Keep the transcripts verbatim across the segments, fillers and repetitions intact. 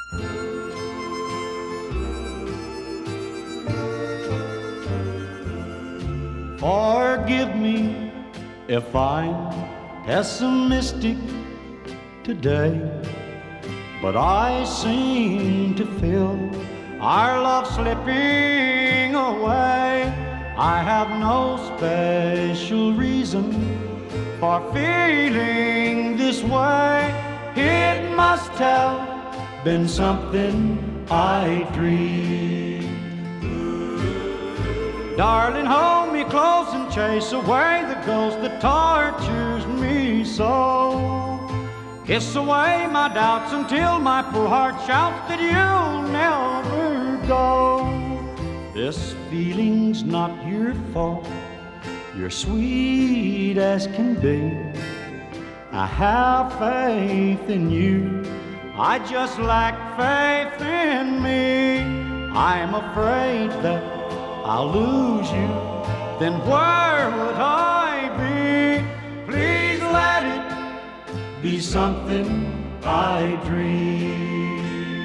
Forgive me if I'm pessimistic today, but I seem to feel our love slipping away. I have no special reason for feeling this way. It must have been something I dreamed. Darling, hold me close and chase away the ghost that tortures me so. Kiss away my doubts until my poor heart shouts that you'll never go. This feeling's not your fault, you're sweet as can be. I have faith in you, I just lack faith in me. I'm afraid that I'll lose you, then where would I be? Please let it be something I dream.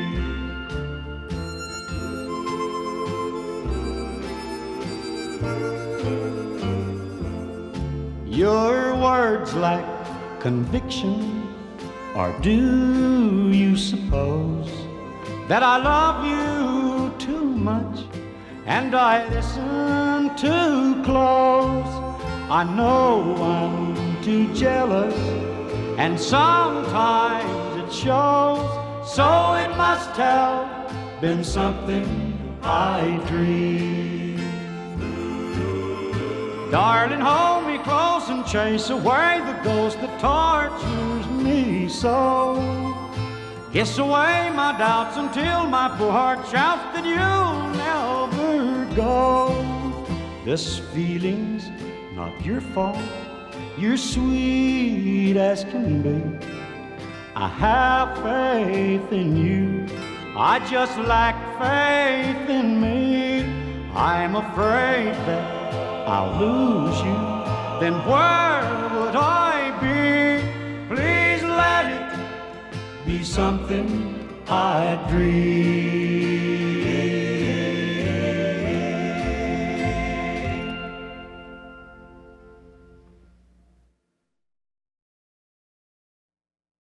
Your words lack conviction, or do you suppose that I love you too much and I listen too close? I know I'm too jealous, and sometimes it shows. So it must have been something I dreamed. Darling, hold me close and chase away the ghost that tortures me so. Kiss away my doubts until my poor heart shouts that you'll never go. This feeling's not your fault, you're sweet as can be. I have faith in you, I just lack faith in me. I'm afraid that I'll lose you, then where would I be? Please let it be something I dream.